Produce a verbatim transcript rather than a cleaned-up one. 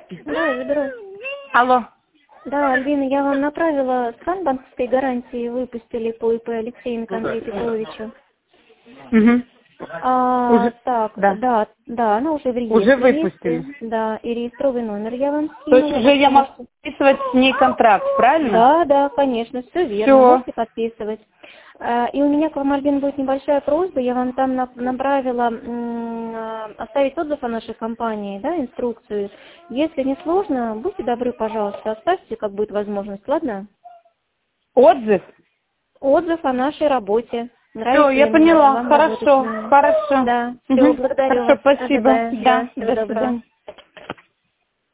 Да, я заберу. Алло. Да, Альбина, я вам направила скан банковской гарантии, выпустили по ИП Алексеенко Андрею Петровичу. Угу. А, Уже, так, да. да, да, она уже в реестре. Уже выпустили. Есть, да, и реестровый номер я вам скинула. То есть уже я могу подписывать с ней контракт, правильно? Да, да, конечно, все верно, Всё. можете подписывать. А, И у меня к вам, Альбина, будет небольшая просьба, я вам там на- направила м, а, оставить отзыв о нашей компании, да, инструкцию. Если не сложно, будьте добры, пожалуйста, оставьте, как будет возможность, ладно? Отзыв? Отзыв о нашей работе. Все, Нравится я ли мне поняла. вам работать с Хорошо, нами? хорошо. Да, все, Угу. благодарю Хорошо, вас. спасибо. Ожидаю. Да, Да, всего до доброго. свидания.